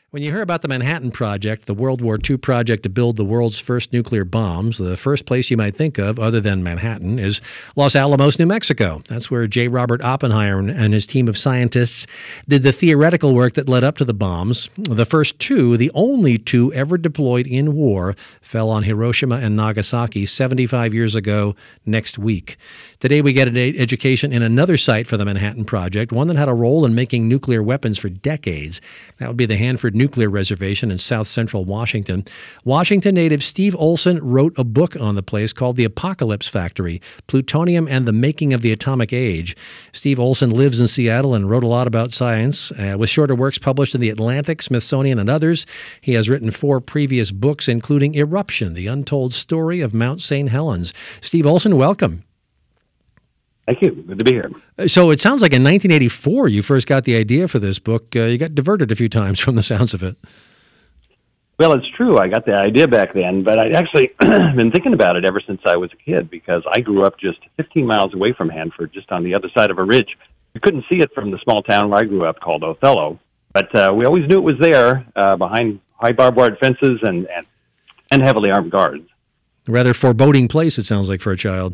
When you hear about the Manhattan Project, the World War II project to build the world's first nuclear bombs, the first place you might think of, other than Manhattan, is Los Alamos, New Mexico. That's where J. Robert Oppenheimer and his team of scientists did the theoretical work that led up to the bombs. The first two, the only two ever deployed in war, fell on Hiroshima and Nagasaki 75 years ago next week. Today we get an education in another site for the Manhattan Project, one that had a role in making nuclear weapons for decades. That would be the Hanford Nuclear Reservation in south central Washington. Washington native Steve Olson wrote a book on the place called The Apocalypse Factory, Plutonium and the Making of the Atomic Age. Steve Olson lives in Seattle and wrote a lot about science, with shorter works published in The Atlantic, Smithsonian, and others. He has written 4 previous books, including Eruption, The Untold Story of Mount St. Helens. Steve Olson, welcome. Thank you. Good to be here. So it sounds like in 1984 you first got the idea for this book. You got diverted a few times from the sounds of it. Well, it's true. I got the idea back then, but I'd actually been thinking about it ever since I was a kid because I grew up just 15 miles away from Hanford, just on the other side of a ridge. You couldn't see it from the small town where I grew up called Othello, but we always knew it was there behind high barbed wire fences and heavily armed guards. A rather foreboding place, it sounds like, for a child.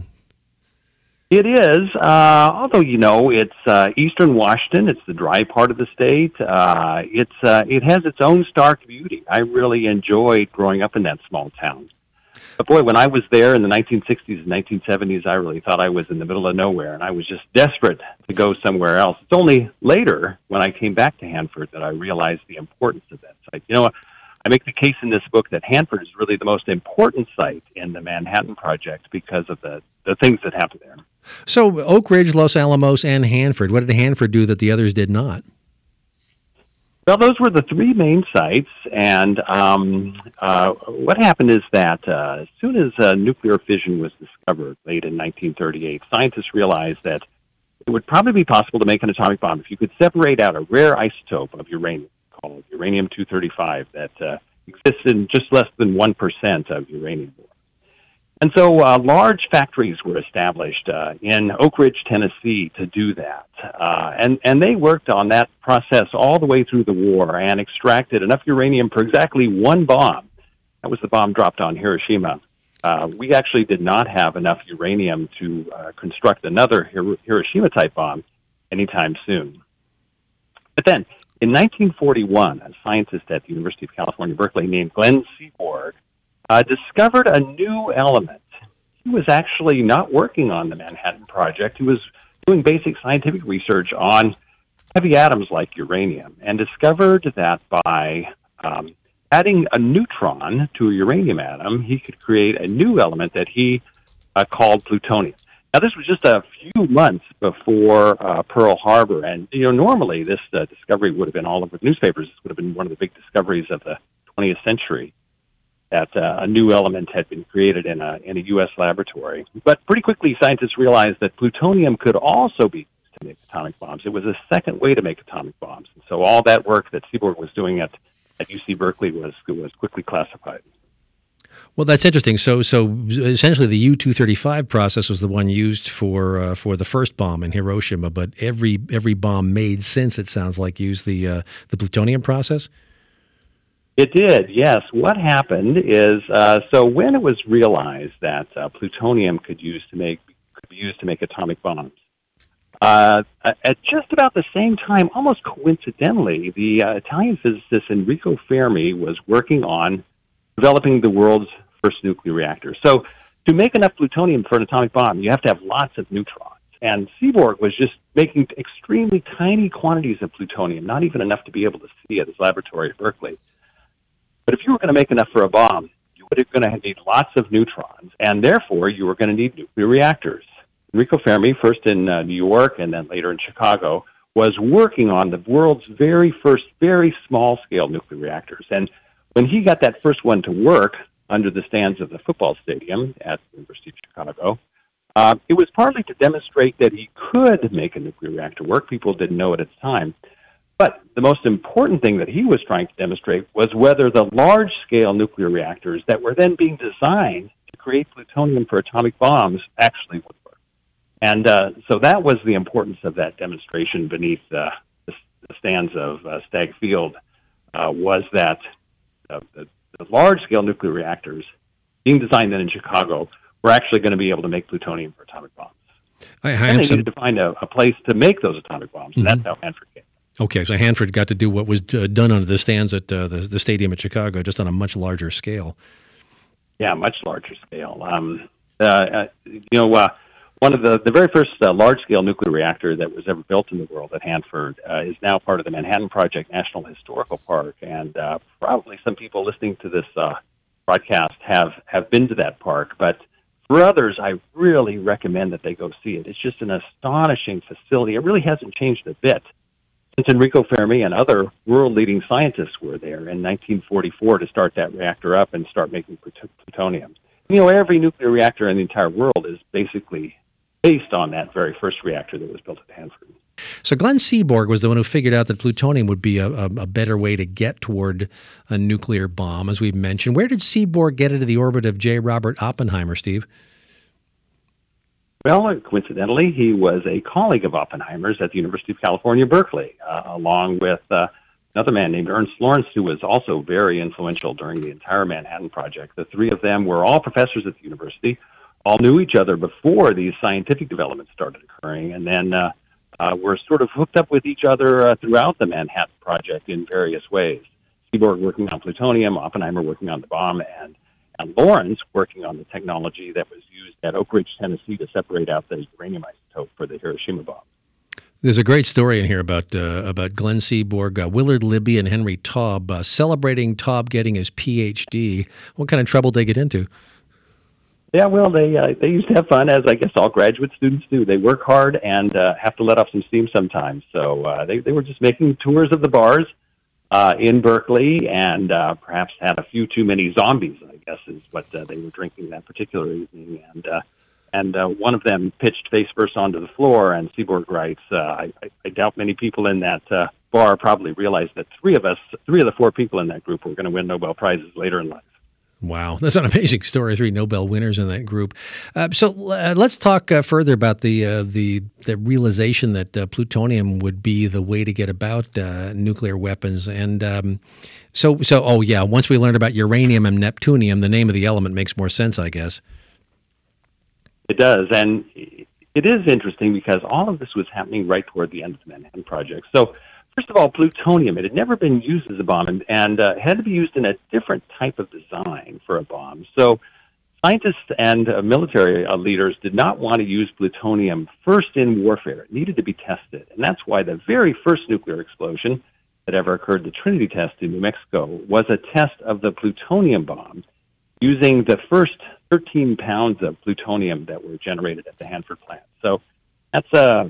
It is, although, it's eastern Washington. It's the dry part of the state. It has its own stark beauty. I really enjoyed growing up in that small town. But boy, when I was there in the 1960s and 1970s, I really thought I was in the middle of nowhere, and I was just desperate to go somewhere else. It's only later, when I came back to Hanford, that I realized the importance of that site. I make the case in this book that Hanford is really the most important site in the Manhattan Project because of the things that happened there. So Oak Ridge, Los Alamos, and Hanford. What did Hanford do that the others did not? Well, those were the 3 main sites, and what happened is that as soon as nuclear fission was discovered late in 1938, scientists realized that it would probably be possible to make an atomic bomb if you could separate out a rare isotope of uranium called uranium-235 that exists in just less than 1% of uranium. And so large factories were established in Oak Ridge, Tennessee, to do that. And they worked on that process all the way through the war and extracted enough uranium for exactly 1 bomb. That was the bomb dropped on Hiroshima. We actually did not have enough uranium to construct another Hiroshima-type bomb anytime soon. But then, in 1941, a scientist at the University of California, Berkeley, named Glenn Seaborg, discovered a new element. He was actually not working on the Manhattan Project. He was doing basic scientific research on heavy atoms like uranium and discovered that by adding a neutron to a uranium atom, he could create a new element that he called plutonium. Now, this was just a few months before Pearl Harbor, and normally this discovery would have been all over the newspapers. This would have been one of the big discoveries of the 20th century, that a new element had been created in a U.S. laboratory. But pretty quickly, scientists realized that plutonium could also be used to make atomic bombs. It was a second way to make atomic bombs. And so all that work that Seaborg was doing at UC Berkeley was quickly classified. Well, that's interesting. So essentially, the U-235 process was the one used for the first bomb in Hiroshima, but every bomb made since, it sounds like, used the plutonium process. It did, yes. What happened is, so when it was realized that plutonium could be used to make atomic bombs, at just about the same time, almost coincidentally, the Italian physicist Enrico Fermi was working on developing the world's first nuclear reactor. So to make enough plutonium for an atomic bomb, you have to have lots of neutrons. And Seaborg was just making extremely tiny quantities of plutonium, not even enough to be able to see at his laboratory at Berkeley. But if you were going to make enough for a bomb, you were going to need lots of neutrons, and therefore you were going to need nuclear reactors. Enrico Fermi, first in New York and then later in Chicago, was working on the world's very first, very small-scale nuclear reactors. And when he got that first one to work under the stands of the football stadium at the University of Chicago, it was partly to demonstrate that he could make a nuclear reactor work. People didn't know it at the time. But the most important thing that he was trying to demonstrate was whether the large-scale nuclear reactors that were then being designed to create plutonium for atomic bombs actually would work. And so that was the importance of that demonstration beneath the stands of Stagg Field was that the large-scale nuclear reactors being designed then in Chicago were actually going to be able to make plutonium for atomic bombs. And they needed to find a place to make those atomic bombs, and that's how Hanford came. Okay, so Hanford got to do what was done under the stands at the stadium at Chicago, just on a much larger scale. Yeah, much larger scale. One of the very first large-scale nuclear reactor that was ever built in the world at Hanford is now part of the Manhattan Project National Historical Park, and probably some people listening to this broadcast have been to that park, but for others, I really recommend that they go see it. It's just an astonishing facility. It really hasn't changed a bit since Enrico Fermi and other world-leading scientists were there in 1944 to start that reactor up and start making plutonium. Every nuclear reactor in the entire world is basically based on that very first reactor that was built at Hanford. So Glenn Seaborg was the one who figured out that plutonium would be a better way to get toward a nuclear bomb, as we've mentioned. Where did Seaborg get into the orbit of J. Robert Oppenheimer, Steve? Well, coincidentally, he was a colleague of Oppenheimer's at the University of California, Berkeley, along with another man named Ernst Lawrence, who was also very influential during the entire Manhattan Project. The three of them were all professors at the university, all knew each other before these scientific developments started occurring, and then were sort of hooked up with each other throughout the Manhattan Project in various ways. Seaborg working on plutonium, Oppenheimer working on the bomb, and Lawrence working on the technology that was used at Oak Ridge, Tennessee to separate out the uranium isotope for the Hiroshima bomb. There's a great story in here about Glenn Seaborg, Willard Libby, and Henry Taub celebrating Taub getting his Ph.D. What kind of trouble did they get into? Yeah, well, they used to have fun, as I guess all graduate students do. They work hard and have to let off some steam sometimes. So they were just making tours of the bars in Berkeley and perhaps had a few too many zombies, I guess, is what they were drinking that particular evening. And one of them pitched face first onto the floor, and Seaborg writes, I doubt many people in that bar probably realized that three of the four people in that group were going to win Nobel Prizes later in life. Wow, that's an amazing story. 3 Nobel winners in that group. So let's talk further about the realization that plutonium would be the way to get about nuclear weapons. And once we learned about uranium and neptunium, the name of the element makes more sense, I guess. It does, and it is interesting because all of this was happening right toward the end of the Manhattan Project. So, first of all, plutonium, it had never been used as a bomb, and had to be used in a different type of design for a bomb. So scientists and military leaders did not want to use plutonium first in warfare. It needed to be tested, and that's why the very first nuclear explosion that ever occurred, the Trinity test in New Mexico, was a test of the plutonium bomb using the first 13 pounds of plutonium that were generated at the Hanford plant. So that's a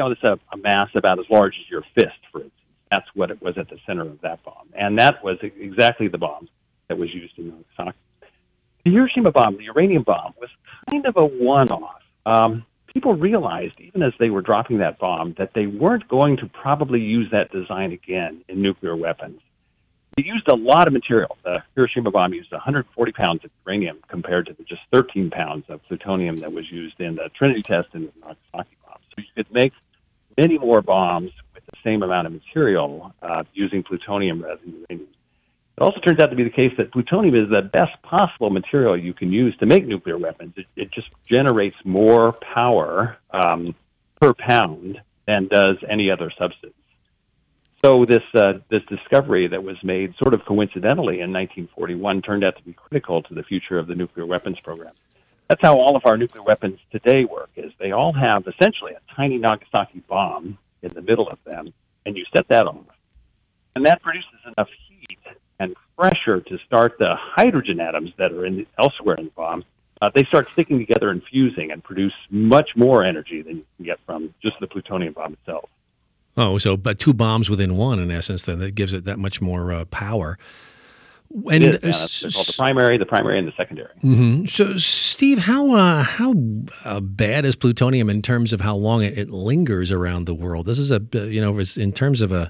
mass about as large as your fist, for instance. That's what it was at the center of that bomb. And that was exactly the bomb that was used in Nagasaki. The Hiroshima bomb, the uranium bomb, was kind of a one-off. People realized, even as they were dropping that bomb, that they weren't going to probably use that design again in nuclear weapons. They used a lot of material. The Hiroshima bomb used 140 pounds of uranium compared to the just 13 pounds of plutonium that was used in the Trinity test and the Nagasaki bomb. So you could make many more bombs with the same amount of material using plutonium rather than uranium. It also turns out to be the case that plutonium is the best possible material you can use to make nuclear weapons. It just generates more power per pound than does any other substance. So this discovery that was made sort of coincidentally in 1941 turned out to be critical to the future of the nuclear weapons program. That's how all of our nuclear weapons today work, is they all have essentially a tiny Nagasaki bomb in the middle of them, and you set that off. And that produces enough heat and pressure to start the hydrogen atoms that are elsewhere in the bomb. They start sticking together and fusing and produce much more energy than you can get from just the plutonium bomb itself. Oh, so but 2 bombs within one, in essence, then that gives it that much more power. And it is, they're called the primary, and the secondary. Mm-hmm. So, Steve, how bad is plutonium in terms of how long it lingers around the world? This is in terms of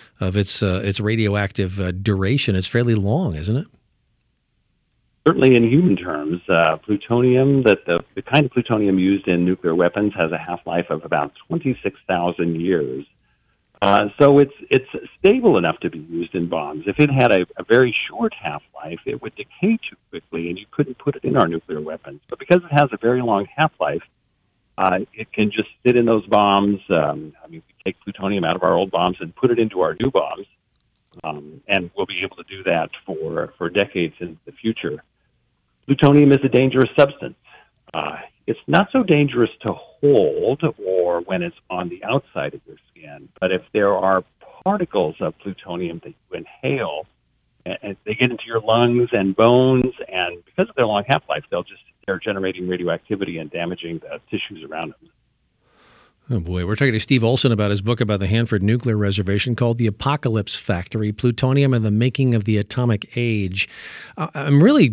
its radioactive duration, it's fairly long, isn't it? Certainly, in human terms, plutonium, the kind of plutonium used in nuclear weapons, has a half-life of about 26,000 years. So it's stable enough to be used in bombs. If it had a very short half-life, it would decay too quickly, and you couldn't put it in our nuclear weapons. But because it has a very long half-life, it can just sit in those bombs. We take plutonium out of our old bombs and put it into our new bombs, and we'll be able to do that for decades in the future. Plutonium is a dangerous substance. It's not so dangerous to hold or when it's on the outside of your skin, but if there are particles of plutonium that you inhale, and they get into your lungs and bones, and because of their long half-life, they're generating radioactivity and damaging the tissues around them. Oh, boy. We're talking to Steve Olson about his book about the Hanford Nuclear Reservation called The Apocalypse Factory, Plutonium and the Making of the Atomic Age. I'm really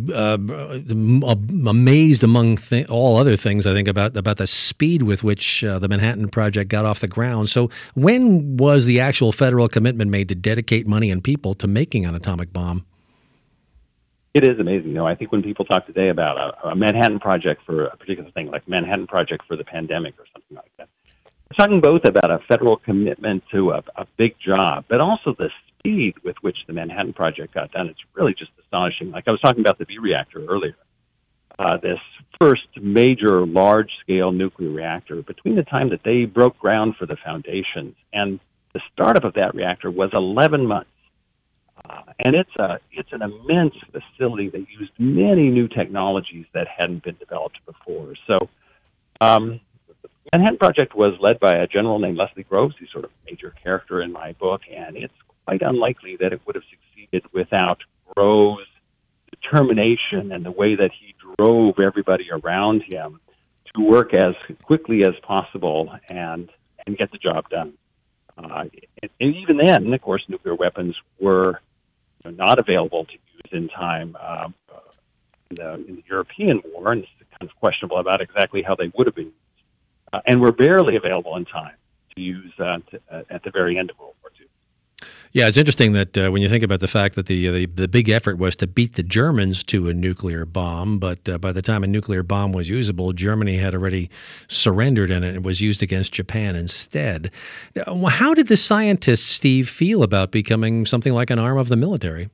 amazed among all other things, I think, about the speed with which the Manhattan Project got off the ground. So when was the actual federal commitment made to dedicate money and people to making an atomic bomb? It is amazing. I think when people talk today about a Manhattan Project for a particular thing, like Manhattan Project for the pandemic or something like that, we're talking both about a federal commitment to a big job, but also the speed with which the Manhattan Project got done. It's really just astonishing. Like I was talking about the V reactor earlier, this first major large-scale nuclear reactor, between the time that they broke ground for the foundations and the startup of that reactor was 11 months. And it's an immense facility that used many new technologies that hadn't been developed before. So Manhattan Project was led by a general named Leslie Groves. He's sort of a major character in my book, and it's quite unlikely that it would have succeeded without Groves' determination and the way that he drove everybody around him to work as quickly as possible and get the job done. And even then, of course, nuclear weapons were not available to use in time in the European War, and it's kind of questionable about exactly how they would have been used. And were barely available in time to use at the very end of World War II. Yeah, it's interesting that when you think about the fact that the big effort was to beat the Germans to a nuclear bomb, but by the time a nuclear bomb was usable, Germany had already surrendered and it was used against Japan instead. How did the scientists, Steve, feel about becoming something like an arm of the military?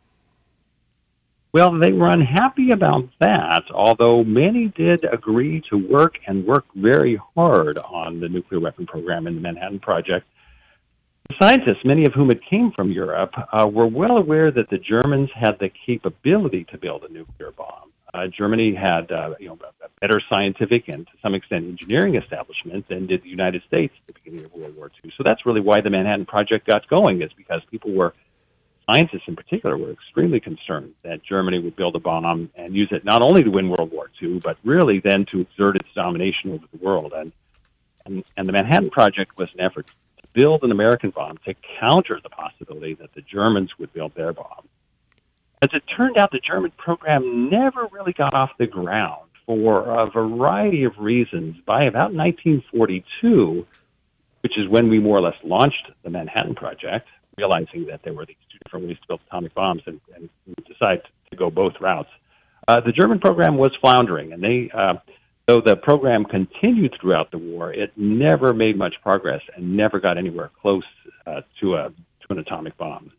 Well, they were unhappy about that, although many did agree to work very hard on the nuclear weapon program in the Manhattan Project. The scientists, many of whom had came from Europe, were well aware that the Germans had the capability to build a nuclear bomb. Germany had a better scientific and to some extent engineering establishment than did the United States at the beginning of World War II. So that's really why the Manhattan Project got going, is because scientists in particular were extremely concerned that Germany would build a bomb and use it not only to win World War II, but really then to exert its domination over the world. And the Manhattan Project was an effort to build an American bomb to counter the possibility that the Germans would build their bomb. As it turned out, the German program never really got off the ground for a variety of reasons. By about 1942, which is when we more or less launched the Manhattan Project, realizing that there were these two different ways to build atomic bombs, and we decided to go both routes. The German program was floundering, and though the program continued throughout the war, it never made much progress and never got anywhere close to an atomic bomb.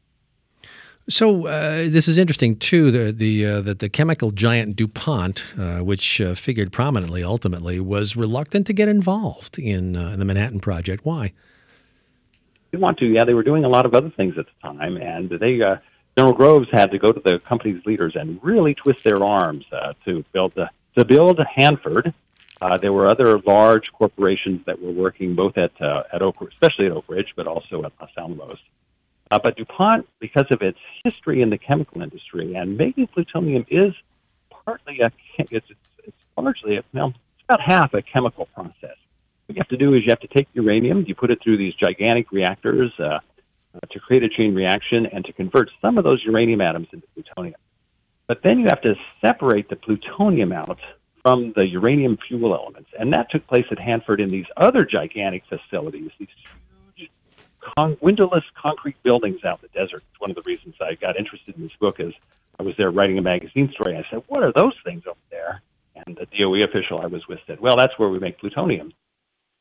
So this is interesting too. That the chemical giant DuPont, which figured prominently ultimately, was reluctant to get involved in the Manhattan Project. Why? They want to. Yeah, they were doing a lot of other things at the time, and General Groves had to go to the company's leaders and really twist their arms to build Hanford. There were other large corporations that were working both at Oak, especially at Oak Ridge, but also at Los Alamos. But DuPont, because of its history in the chemical industry, and making plutonium is partly it's largely it's about half a chemical process. What you have to do is you have to take uranium, you put it through these gigantic reactors to create a chain reaction and to convert some of those uranium atoms into plutonium. But then you have to separate the plutonium out from the uranium fuel elements. And that took place at Hanford in these other gigantic facilities, these huge windowless concrete buildings out in the desert. It's one of the reasons I got interested in this book is I was there writing a magazine story. I said, what are those things over there? And the DOE official I was with said, well, that's where we make plutonium.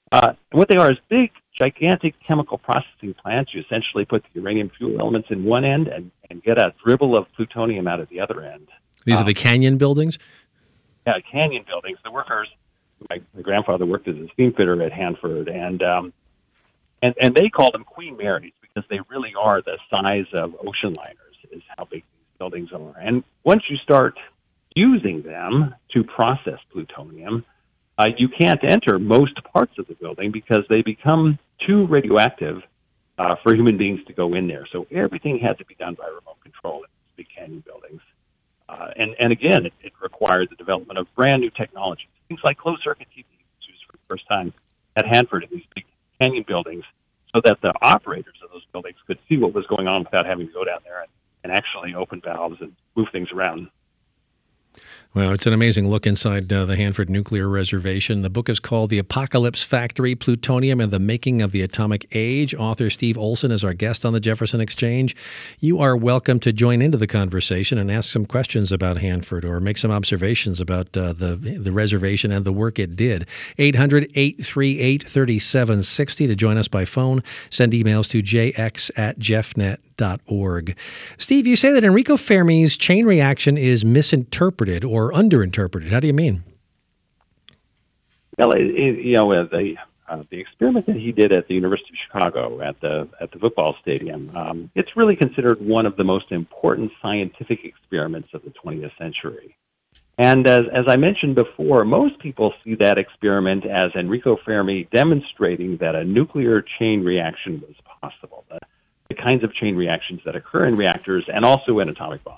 And what they are is big, gigantic chemical processing plants. You essentially put the uranium fuel elements in one end and get a dribble of plutonium out of the other end. These are the canyon buildings? Yeah, canyon buildings. The workers, my grandfather worked as a steam fitter at Hanford, and they call them Queen Marys because they really are the size of ocean liners, is how big these buildings are. And once you start using them to process plutonium, you can't enter most parts of the building because they become too radioactive for human beings to go in there. So everything had to be done by remote control in these big canyon buildings. And again, it required the development of brand new technologies, things like closed circuit TV used for the first time at Hanford in these big canyon buildings, so that the operators of those buildings could see what was going on without having to go down there and actually open valves and move things around. Well, it's an amazing look inside the Hanford Nuclear Reservation. The book is called The Apocalypse Factory, Plutonium and the Making of the Atomic Age. Author Steve Olson is our guest on the Jefferson Exchange. You are welcome to join into the conversation and ask some questions about Hanford or make some observations about the reservation and the work it did. 800-838-3760 to join us by phone. Send emails to jx@jeffnet.org. Steve, you say that Enrico Fermi's chain reaction is misinterpreted or underinterpreted. How do you mean? Well, the experiment that he did at the University of Chicago at the football stadium, it's really considered one of the most important scientific experiments of the 20th century. And as I mentioned before, most people see that experiment as Enrico Fermi demonstrating that a nuclear chain reaction was possible, the kinds of chain reactions that occur in reactors and also in atomic bombs.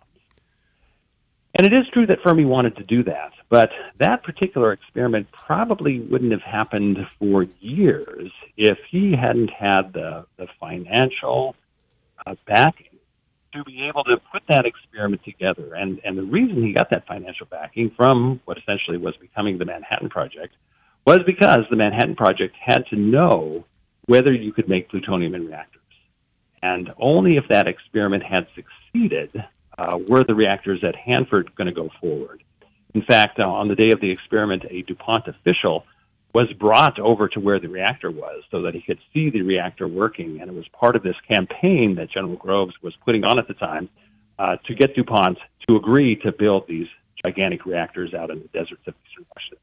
And it is true that Fermi wanted to do that, but that particular experiment probably wouldn't have happened for years if he hadn't had the financial backing to be able to put that experiment together. And the reason he got that financial backing from what essentially was becoming the Manhattan Project was because the Manhattan Project had to know whether you could make plutonium in reactors. And only if that experiment had succeeded were the reactors at Hanford going to go forward. In fact, on the day of the experiment, a DuPont official was brought over to where the reactor was so that he could see the reactor working. And it was part of this campaign that General Groves was putting on at the time to get DuPont to agree to build these gigantic reactors out in the deserts of eastern Washington.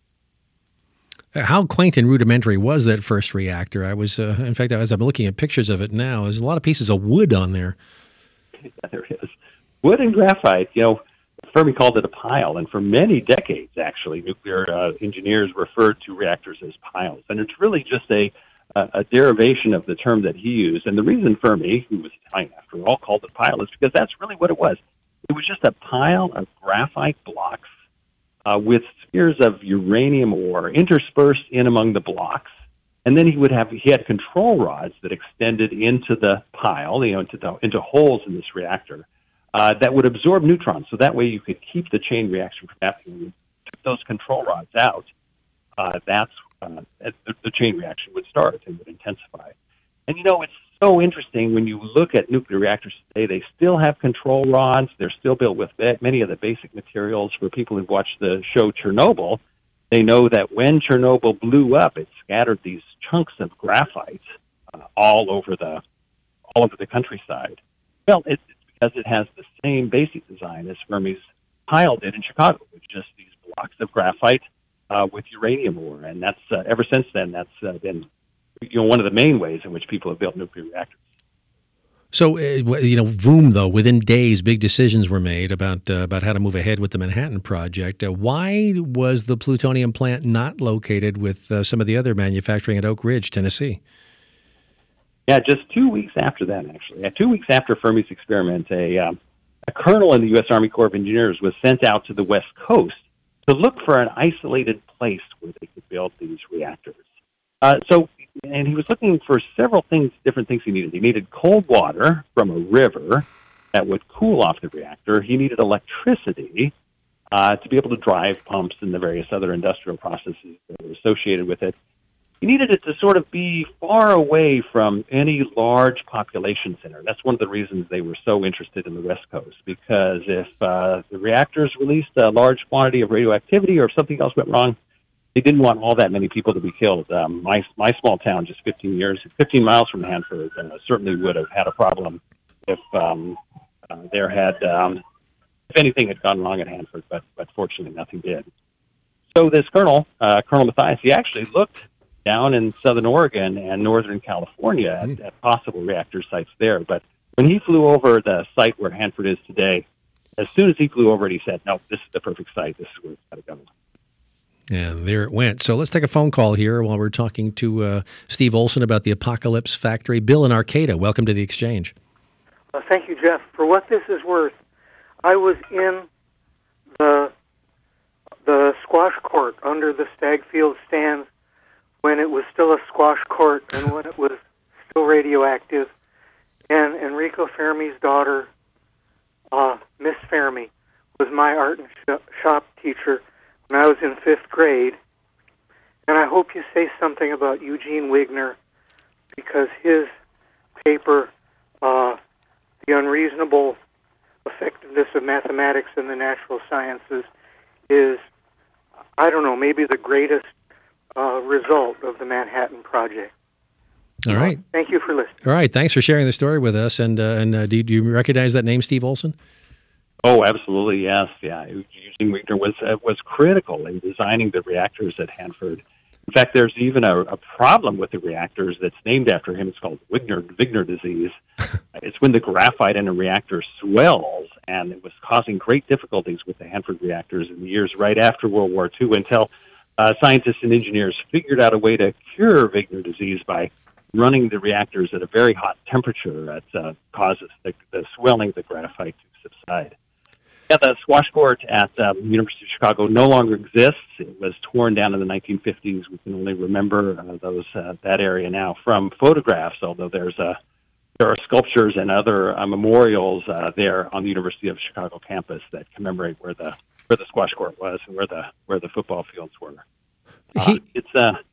How quaint and rudimentary was that first reactor? I was, in fact, as I'm looking at pictures of it now, there's a lot of pieces of wood on there. Yeah, there is. Wood and graphite, Fermi called it a pile, and for many decades, actually, nuclear engineers referred to reactors as piles. And it's really just a derivation of the term that he used. And the reason Fermi, who was Italian after all, called it a pile is because that's really what it was. It was just a pile of graphite blocks with spheres of uranium ore interspersed in among the blocks. And then he had control rods that extended into the pile, into holes in this reactor. That would absorb neutrons, so that way you could keep the chain reaction from happening. When you took those control rods out, the chain reaction would start and would intensify. And it's so interesting when you look at nuclear reactors today. They still have control rods. They're still built with many of the basic materials. For people who've watched the show Chernobyl, they know that when Chernobyl blew up, it scattered these chunks of graphite all over the countryside. Well, it's because it has the same basic design as Fermi's pile did in Chicago, with just these blocks of graphite with uranium ore. And that's ever since then, that's been one of the main ways in which people have built nuclear reactors. So, boom, though, within days, big decisions were made about how to move ahead with the Manhattan Project. Why was the plutonium plant not located with some of the other manufacturing at Oak Ridge, Tennessee? Yeah, just 2 weeks after that, actually. 2 weeks after Fermi's experiment, a colonel in the U.S. Army Corps of Engineers was sent out to the West Coast to look for an isolated place where they could build these reactors. And he was looking for several different things he needed. He needed cold water from a river that would cool off the reactor. He needed electricity to be able to drive pumps and the various other industrial processes that were associated with it. He needed it to sort of be far away from any large population center. That's one of the reasons they were so interested in the West Coast, because if the reactors released a large quantity of radioactivity or if something else went wrong, they didn't want all that many people to be killed. My small town, just 15 miles from Hanford, certainly would have had a problem if if anything had gone wrong at Hanford, but fortunately nothing did. So this Colonel Mathias, he actually looked down in southern Oregon and northern California at possible reactor sites there. But when he flew over the site where Hanford is today, as soon as he flew over it, he said, no, this is the perfect site. This is where it's got to go. And there it went. So let's take a phone call here while we're talking to Steve Olson about the Apocalypse Factory. Bill in Arcata, welcome to the Exchange. Thank you, Jeff. For what this is worth, I was in the squash court under the Stagfield stands when it was still a squash court and when it was still radioactive. And Enrico Fermi's daughter, Miss Fermi, was my art and shop teacher when I was in 5th grade. And I hope you say something about Eugene Wigner, because his paper, The Unreasonable Effectiveness of Mathematics and the Natural Sciences, is, I don't know, maybe the greatest result of the Manhattan Project. All right. Thank you for listening. All right. Thanks for sharing the story with us. And do you recognize that name, Steve Olson? Oh, absolutely, yes. Yeah, Eugene Wigner was critical in designing the reactors at Hanford. In fact, there's even a problem with the reactors that's named after him. It's called Wigner disease. It's when the graphite in a reactor swells, and it was causing great difficulties with the Hanford reactors in the years right after World War II until scientists and engineers figured out a way to cure Wigner disease by running the reactors at a very hot temperature that causes the swelling of the graphite to subside. Yeah, the squash court at University of Chicago no longer exists. It was torn down in the 1950s. We can only remember that area now from photographs, although there are sculptures and other memorials there on the University of Chicago campus that commemorate where the squash court was and where the football fields were. It's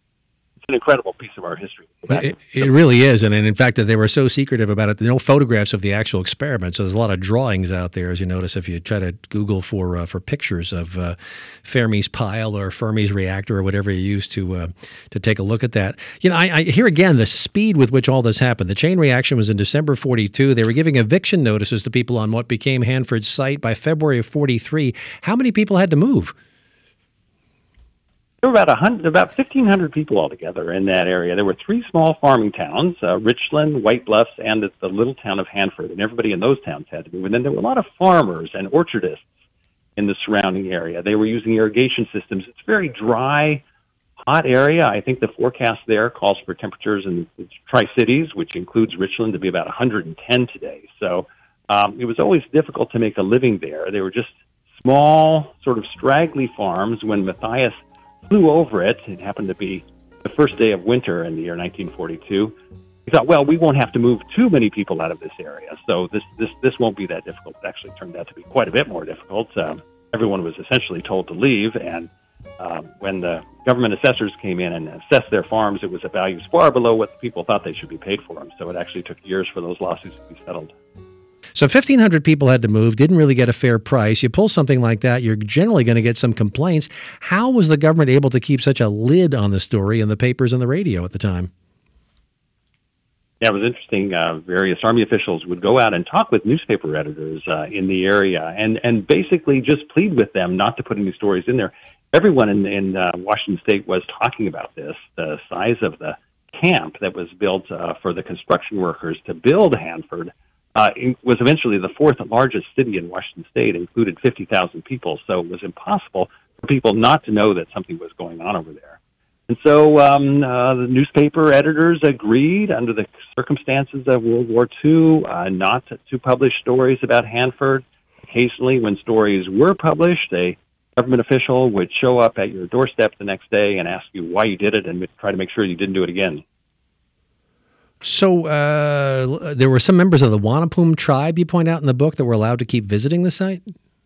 an incredible piece of our history. It really is. And in fact, they were so secretive about it. There are no photographs of the actual experiment. So there's a lot of drawings out there, as you notice, if you try to Google for pictures of Fermi's pile or Fermi's reactor or whatever you use to take a look at that. You know, I hear again the speed with which all this happened. The chain reaction was in December 42. They were giving eviction notices to people on what became Hanford's site by February of 43. How many people had to move? There were about 1,500 people altogether in that area. There were 3 small farming towns, Richland, White Bluffs, and the little town of Hanford, and everybody in those towns had to move. And then there were a lot of farmers and orchardists in the surrounding area. They were using irrigation systems. It's a very dry, hot area. I think the forecast there calls for temperatures in the Tri-Cities, which includes Richland, to be about 110 today. So it was always difficult to make a living there. They were just small, sort of straggly farms. When Mathias flew over it, it happened to be the first day of winter in the year 1942. He thought, well, we won't have to move too many people out of this area, so this won't be that difficult. It actually turned out to be quite a bit more difficult. Everyone was essentially told to leave, and when the government assessors came in and assessed their farms, it was at values far below what people thought they should be paid for them, so it actually took years for those lawsuits to be settled. So 1,500 people had to move, didn't really get a fair price. You pull something like that, you're generally going to get some complaints. How was the government able to keep such a lid on the story in the papers and the radio at the time? Yeah, it was interesting. Various Army officials would go out and talk with newspaper editors in the area and basically just plead with them not to put any stories in there. Everyone in Washington State was talking about this. The size of the camp that was built for the construction workers to build Hanford was eventually the 4th largest city in Washington State, included 50,000 people, so it was impossible for people not to know that something was going on over there. And so the newspaper editors agreed, under the circumstances of World War II, not to publish stories about Hanford. Occasionally, when stories were published, a government official would show up at your doorstep the next day and ask you why you did it and try to make sure you didn't do it again. So there were some members of the Wanapum tribe, you point out in the book, that were allowed to keep visiting the site?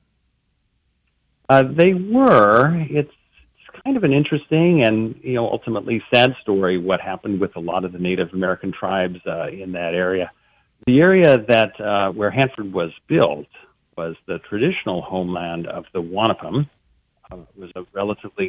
They were. It's kind of an interesting and, ultimately sad story what happened with a lot of the Native American tribes in that area. The area that where Hanford was built was the traditional homeland of the Wanapum. It was a relatively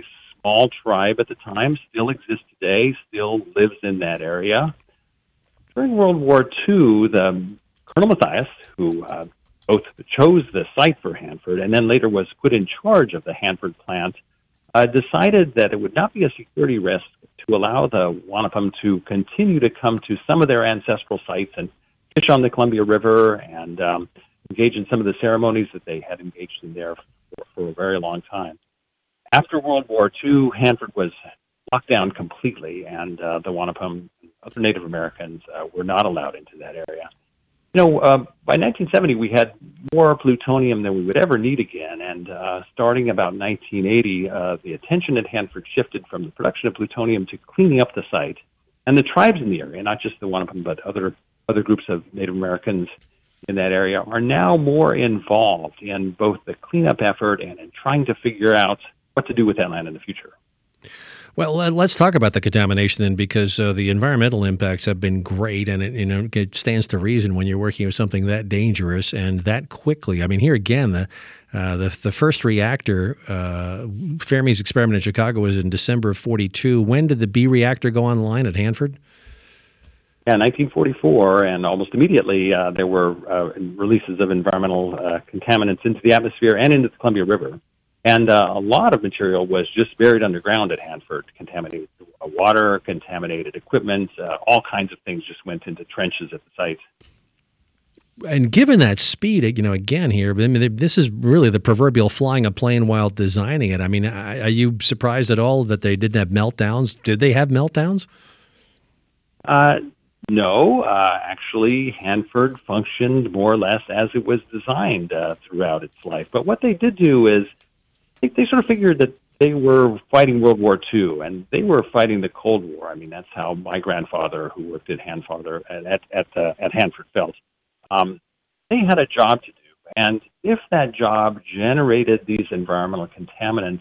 small tribe at the time, still exists today, still lives in that area. During World War II, the Colonel Matthias, who both chose the site for Hanford and then later was put in charge of the Hanford plant, decided that it would not be a security risk to allow the Wanapum to continue to come to some of their ancestral sites and fish on the Columbia River and engage in some of the ceremonies that they had engaged in there for a very long time. After World War II, Hanford was locked down completely, and the Wanapum and other Native Americans were not allowed into that area. By 1970, we had more plutonium than we would ever need again, and starting about 1980, the attention at Hanford shifted from the production of plutonium to cleaning up the site. And the tribes in the area, not just the Wanapum, but other groups of Native Americans in that area, are now more involved in both the cleanup effort and in trying to figure out what to do with that land in the future. Well, let's talk about the contamination then, because the environmental impacts have been great, and it stands to reason when you're working with something that dangerous and that quickly. I mean, here again, the first reactor, Fermi's experiment in Chicago, was in December of '42. When did the B reactor go online at Hanford? Yeah, 1944, and almost immediately there were releases of environmental contaminants into the atmosphere and into the Columbia River. And a lot of material was just buried underground at Hanford, contaminated water, contaminated equipment, all kinds of things just went into trenches at the site. And given that speed, again here, I mean, this is really the proverbial flying a plane while designing it. I mean, are you surprised at all that they didn't have meltdowns? Did they have meltdowns? No, actually, Hanford functioned more or less as it was designed throughout its life. But what they did do is they sort of figured that they were fighting World War II, and they were fighting the Cold War. I mean, that's how my grandfather, who worked at Hanford, at Hanford, felt. They had a job to do, and if that job generated these environmental contaminants,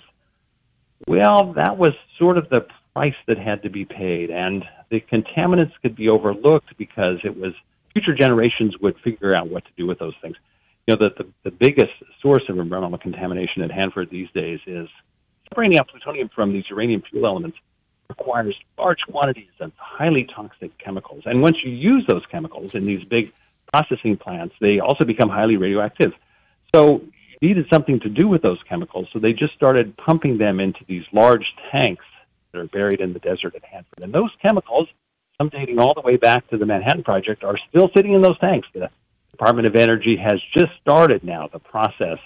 well, that was sort of the price that had to be paid, and the contaminants could be overlooked because it was future generations would figure out what to do with those things. The biggest source of environmental contamination at Hanford these days is separating out plutonium from these uranium fuel elements requires large quantities of highly toxic chemicals. And once you use those chemicals in these big processing plants, they also become highly radioactive. So you needed something to do with those chemicals, so they just started pumping them into these large tanks that are buried in the desert at Hanford. And those chemicals, some dating all the way back to the Manhattan Project, are still sitting in those tanks. The Department of Energy has just started now the process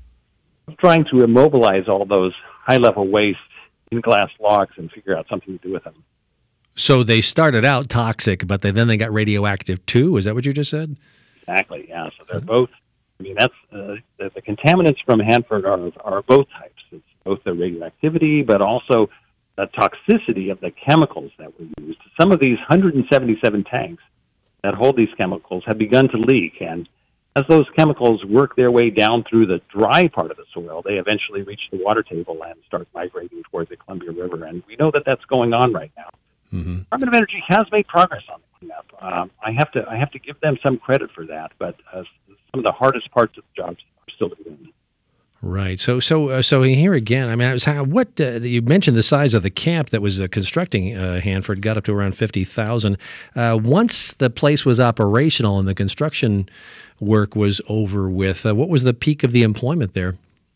of trying to immobilize all those high-level waste in glass logs and figure out something to do with them. So they started out toxic, but then they got radioactive too? Is that what you just said? Exactly, yeah. So they're both, I mean, that's the contaminants from Hanford are both types. It's both the radioactivity, but also the toxicity of the chemicals that were used. Some of these 177 tanks that hold these chemicals have begun to leak, and as those chemicals work their way down through the dry part of the soil, they eventually reach the water table and start migrating toward the Columbia River, and we know that that's going on right now. Mm-hmm. The Department of Energy has made progress on the cleanup. I have to give them some credit for that, but some of the hardest parts of the jobs are still to be done. Right. So here again, I mean, you mentioned the size of the camp that was constructing Hanford got up to around 50,000. Once the place was operational and the construction work was over with, what was the peak of the employment there?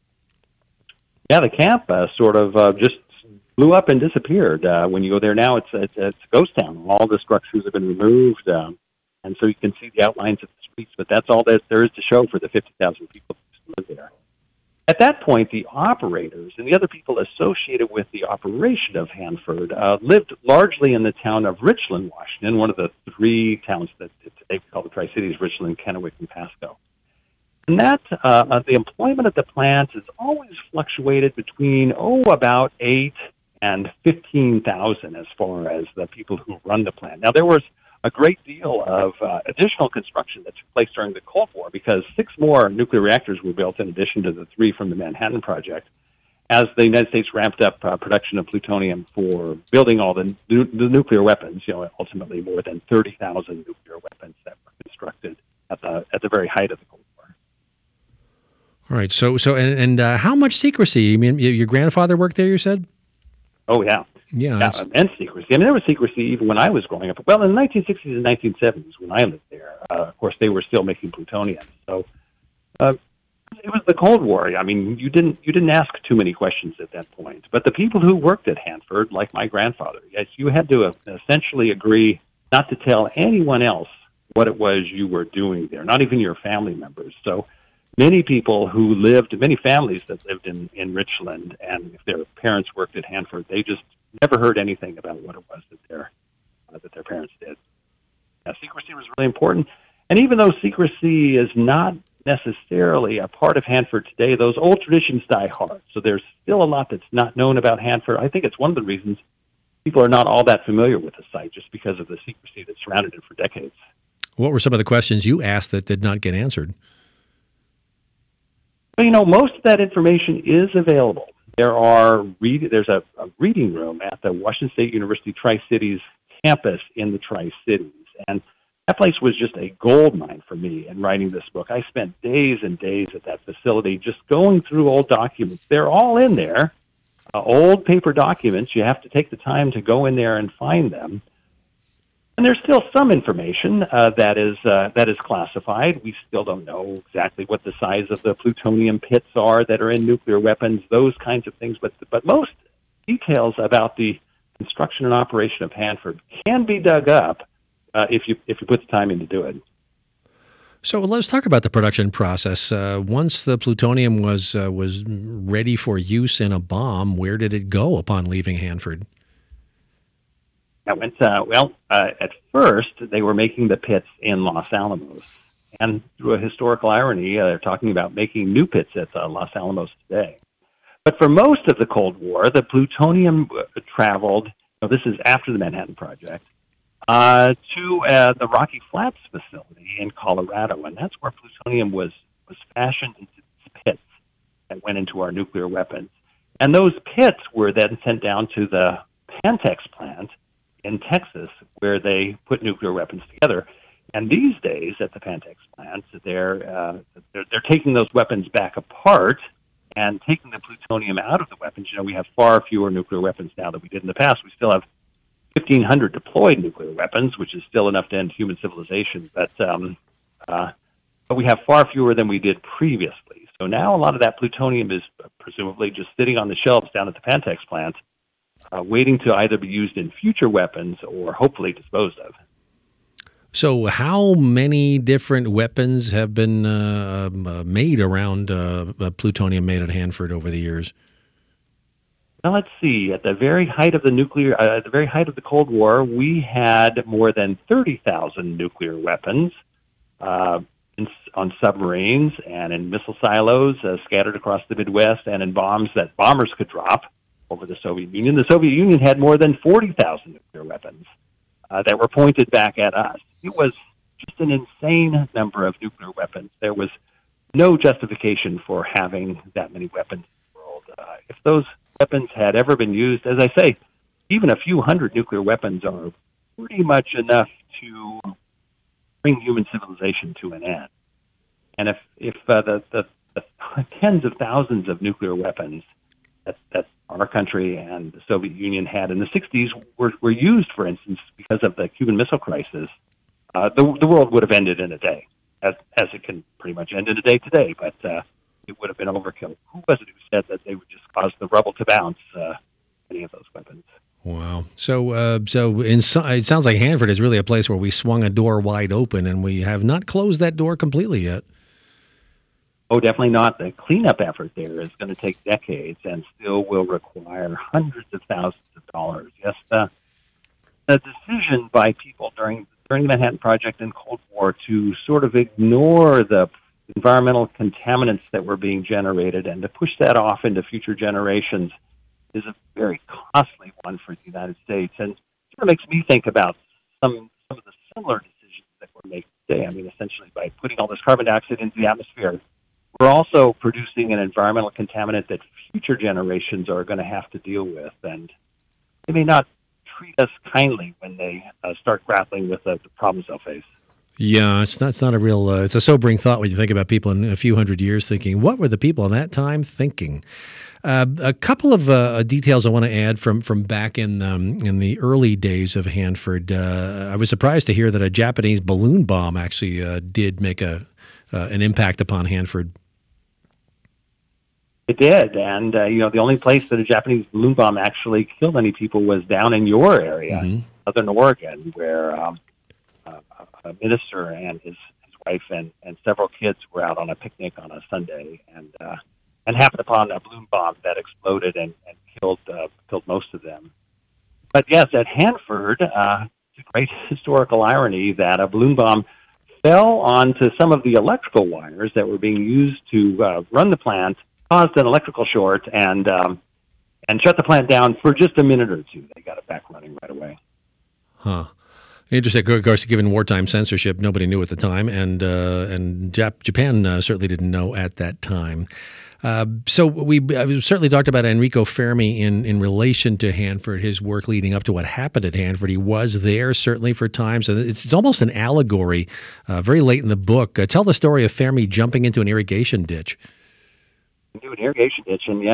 Yeah, the camp sort of just blew up and disappeared. When you go there now, it's a ghost town. All the structures have been removed, and so you can see the outlines of the streets, but that's all that there is to show for the 50,000 people who live there. At that point, the operators and the other people associated with the operation of Hanford lived largely in the town of Richland, Washington, one of the three towns that today we call the Tri-Cities: Richland, Kennewick, and Pasco. And that the employment at the plant has always fluctuated between about 8 and 15,000 as far as the people who run the plant. Now, there was a great deal of additional construction that took place during the Cold War because 6 more nuclear reactors were built in addition to the 3 from the Manhattan Project as the United States ramped up production of plutonium for building all the nuclear weapons, ultimately more than 30,000 nuclear weapons that were constructed at the very height of the Cold War. All right. So how much secrecy? You mean your grandfather worked there, you said? Oh, yeah. Yeah. Immense secrecy. I mean, there was secrecy even when I was growing up. Well, in the 1960s and 1970s, when I lived there, of course, they were still making plutonium. So it was the Cold War. I mean, you didn't ask too many questions at that point. But the people who worked at Hanford, like my grandfather, yes, you had to essentially agree not to tell anyone else what it was you were doing there, not even your family members. So many families that lived in Richland, and if their parents worked at Hanford, they just never heard anything about what it was that their parents did. Secrecy was really important. And even though secrecy is not necessarily a part of Hanford today, those old traditions die hard. So there's still a lot that's not known about Hanford. I think it's one of the reasons people are not all that familiar with the site, just because of the secrecy that surrounded it for decades. What were some of the questions you asked that did not get answered? Well, most of that information is available. There's a reading room at the Washington State University Tri-Cities campus in the Tri-Cities, and that place was just a gold mine for me in writing this book. I spent days and days at that facility just going through old documents. They're all in there, old paper documents. You have to take the time to go in there and find them. And there's still some information that is classified. We still don't know exactly what the size of the plutonium pits are that are in nuclear weapons, those kinds of things. But most details about the construction and operation of Hanford can be dug up if you put the time in to do it. So let's talk about the production process. Once the plutonium was ready for use in a bomb, where did it go upon leaving Hanford? That went, at first, they were making the pits in Los Alamos. And through a historical irony, they're talking about making new pits at Los Alamos today. But for most of the Cold War, the plutonium traveled, this is after the Manhattan Project, to the Rocky Flats facility in Colorado. And that's where plutonium was fashioned into pits that went into our nuclear weapons. And those pits were then sent down to the Pantex plant in Texas, where they put nuclear weapons together. And these days, at the Pantex plants, they're taking those weapons back apart and taking the plutonium out of the weapons. We have far fewer nuclear weapons now than we did in the past. We still have 1,500 deployed nuclear weapons, which is still enough to end human civilization. But we have far fewer than we did previously. So now a lot of that plutonium is presumably just sitting on the shelves down at the Pantex plant, waiting to either be used in future weapons or hopefully disposed of. So how many different weapons have been made around plutonium made at Hanford over the years? Well, let's see. At the very height of the Cold War, we had more than 30,000 nuclear weapons on submarines and in missile silos scattered across the Midwest, and in bombs that bombers could drop over the Soviet Union. The Soviet Union had more than 40,000 nuclear weapons that were pointed back at us. It was just an insane number of nuclear weapons. There was no justification for having that many weapons in the world. If those weapons had ever been used, as I say, even a few hundred nuclear weapons are pretty much enough to bring human civilization to an end. And if the tens of thousands of nuclear weapons that our country and the Soviet Union had in the 60s were used, for instance, because of the Cuban Missile Crisis, the world would have ended in a day, as it can pretty much end in a day today, but it would have been overkill. Who was it who said that they would just cause the rubble to bounce, any of those weapons? Wow. So it sounds like Hanford is really a place where we swung a door wide open, and we have not closed that door completely yet. Oh, definitely not. The cleanup effort there is going to take decades and still will require hundreds of thousands of dollars. Yes, the decision by people during the Manhattan Project and Cold War to sort of ignore the environmental contaminants that were being generated and to push that off into future generations is a very costly one for the United States. And it sort of makes me think about some of the similar decisions that we're making today. I mean, essentially, by putting all this carbon dioxide into the atmosphere, we're also producing an environmental contaminant that future generations are going to have to deal with, and they may not treat us kindly when they start grappling with the problems they'll face. Yeah, it's not a real. It's a sobering thought when you think about people in a few hundred years thinking, "What were the people in that time thinking?" A couple of details I want to add from back in the early days of Hanford. I was surprised to hear that a Japanese balloon bomb actually did make an impact upon Hanford. It did, and the only place that a Japanese balloon bomb actually killed any people was down in your area, Southern Oregon, where a minister and his wife and several kids were out on a picnic on a Sunday, and happened upon a balloon bomb that exploded and killed most of them. But yes, at Hanford, it's a great historical irony that a balloon bomb fell onto some of the electrical wires that were being used to run the plant, caused an electrical short, and shut the plant down for just a minute or two. They got it back running right away. Huh. Interesting. Of course, given wartime censorship, nobody knew at the time, and Japan certainly didn't know at that time. So we certainly talked about Enrico Fermi in relation to Hanford, his work leading up to what happened at Hanford. He was there certainly for times, and it's almost an allegory. Very late in the book, tell the story of Fermi jumping into an irrigation ditch. Into an irrigation ditch, and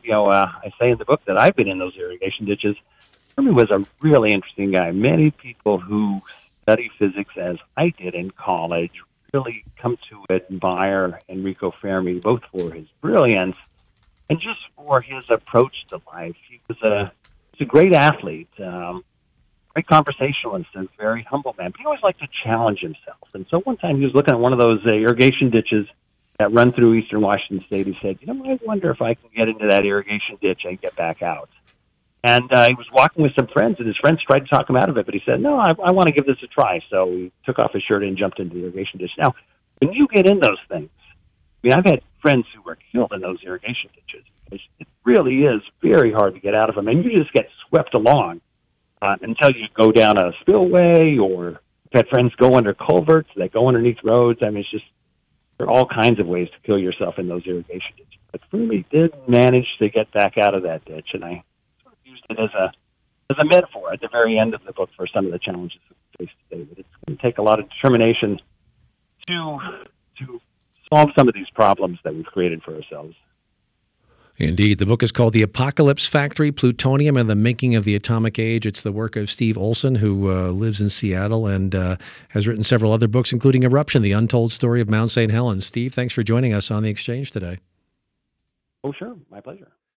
I say in the book that I've been in those irrigation ditches. Fermi was a really interesting guy. Many people who study physics, as I did in college, really come to admire Enrico Fermi, both for his brilliance and just for his approach to life. He was a great athlete, great conversationalist, and very humble man. But he always liked to challenge himself. And so one time he was looking at one of those irrigation ditches that run through eastern Washington State. He said, I wonder if I can get into that irrigation ditch and get back out. And he was walking with some friends, and his friends tried to talk him out of it, but he said, no, I want to give this a try. So he took off his shirt and jumped into the irrigation ditch. Now, when you get in those things, I've had friends who were killed in those irrigation ditches. It really is very hard to get out of them, and you just get swept along until you go down a spillway, or I've had friends go under culverts that go underneath roads. It's just, there are all kinds of ways to kill yourself in those irrigation ditches. But Fermi did manage to get back out of that ditch, and I used it as a metaphor at the very end of the book for some of the challenges that we face today. But it's going to take a lot of determination to solve some of these problems that we've created for ourselves. Indeed. The book is called The Apocalypse Factory, Plutonium and the Making of the Atomic Age. It's the work of Steve Olson, who lives in Seattle and has written several other books, including Eruption, The Untold Story of Mount St. Helens. Steve, thanks for joining us on The Exchange today. Oh, sure. My pleasure.